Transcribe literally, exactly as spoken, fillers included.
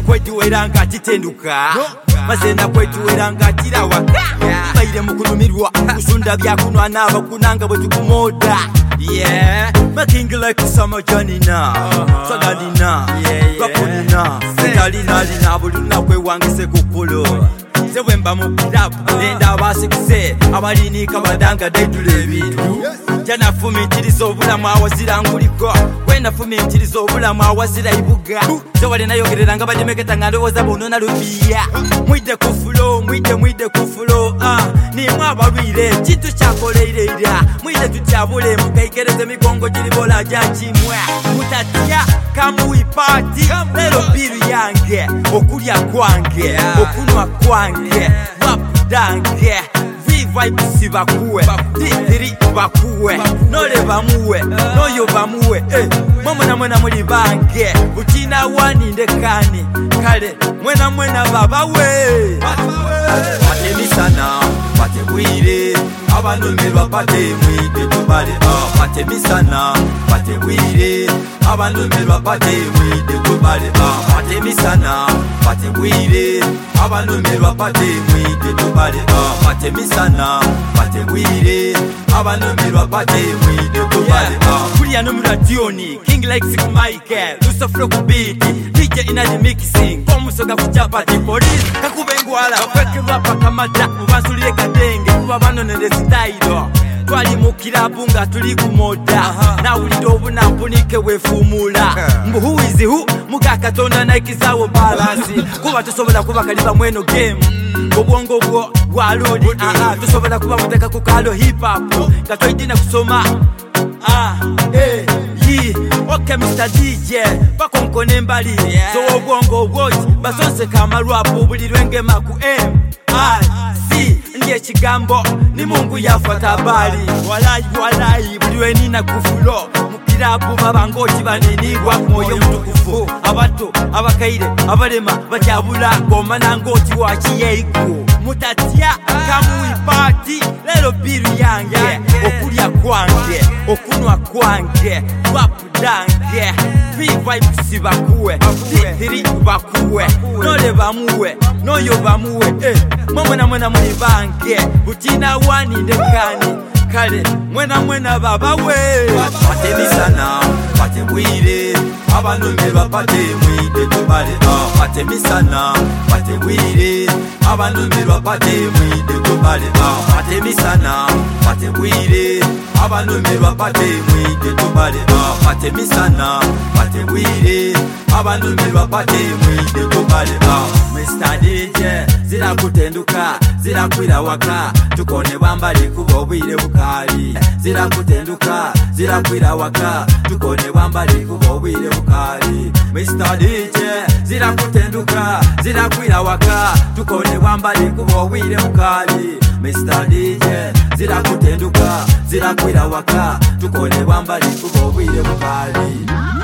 kwetuwera nga kitenduka mazenda kwetuwera nga kirawa mbaire mukulumirwa kusunda byakunwa n'abakunanga bwe tukumoda yeah making like summer janina saganina bakunina dalina lina buluna kwe wangise kukulo Zewemba mu club nenda abasikise abalinika badanga daitule ebintu jana fumitirizo obulamu awaziranguliko wenda fumitirizo obulamu awazira ibuga zewale nayogerera nga badimeketa nga ndowooza bonona lubiya mwide ku flow mwide mwide ku flow ah nimwe abalwire kintu kyakoleirera mwide tutyabule mukaikereze migongo giribola gyakimwe mutatya kamuwi party lero biru yange okulya kwange okunwa kwange rap dange vibe sibakuwe titiri bakuwe nole bamuwe noyo bamuwe eh mwena mwena muri bange utina wani ndekani kale mwena mwena babawe patemisana patebwire abanumirwa patemwide tubale ah patemisana patebwire abanumirwa patemwide tubale ah patemisana patebwire abanumirwa patemwide tubale ah patemisana patebwire abanumirwa patemwide tubale ah kulia no muradioni king like six Michael lusofro kubiti D J ina the mixing komusoga kuchapa di police kakubengwala kwekirwa pakamata mubasulire kadenge kuba banonere style twali mukirabu nga tuli kumoda na ulido bunampunike wefumula mbuhuizi hu mugakatonda naikizawo balance kuba tusobola kuba kaliba mweno game obwongo bwo bwaludi aha tusobola kuba muteka ku kalo hip hop katoidina kusoma ah eh yi okay Mister D J bakonkone mbali so obwongo bwo basonse kama rap bulirwenge maku M I C ndiye kigambo ni Mungu yafuata bali walai walai buliwe nina kufulo mukirabu babangoti baninirwa moyo mutukufu abato abakaire abalema batyabula ngoma nangoti wakiyeiko mutatya kamuwi party lero biru yange okulya kwange okunwa kwange rap dange vibe sibakuwe titiri bakuwe nole bamuwe noyo bamuwe eh mwena mwena muri bange butina wani ndekani kale mwena mwena babawe patemisana patebwire abanumirwa patemwide tubale ah patemisana patebwire abanumirwa patemwide tubale ah patemisana patebwire abanumirwa patemwide tubale ah patemisana patebwire abanumirwa patemwide tubale ah Mister D J zira kutenduka zira kwira waka tukone bambali kubo bwire bukali zira kutenduka zira kwira waka tukone bambali kubo bwire bukali Mister D J zira kutenduka zira kwira waka tukone bambali kubo bwire bukali Mister D J zira kutenduka zira kwira waka tukone bambali kubo bwire bukali